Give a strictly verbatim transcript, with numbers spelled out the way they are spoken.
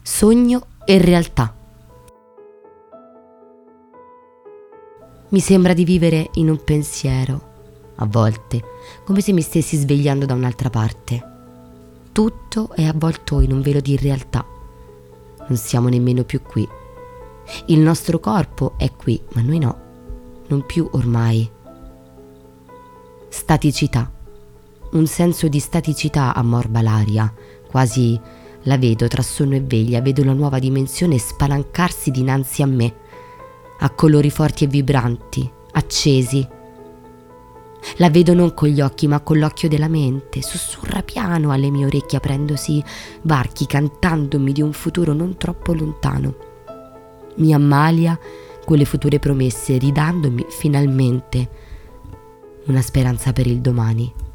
sogno e realtà. Mi sembra di vivere in un pensiero, a volte, come se mi stessi svegliando da un'altra parte. Tutto è avvolto in un velo di realtà. Non siamo nemmeno più qui. Il nostro corpo è qui, ma noi no, non più ormai. Staticità. Un senso di staticità ammorba l'aria, quasi la vedo tra sonno e veglia, vedo la nuova dimensione spalancarsi dinanzi a me, a colori forti e vibranti, accesi. La vedo non con gli occhi, ma con l'occhio della mente, sussurra piano alle mie orecchie aprendosi varchi, cantandomi di un futuro non troppo lontano. Mi ammalia con le future promesse, ridandomi finalmente una speranza per il domani.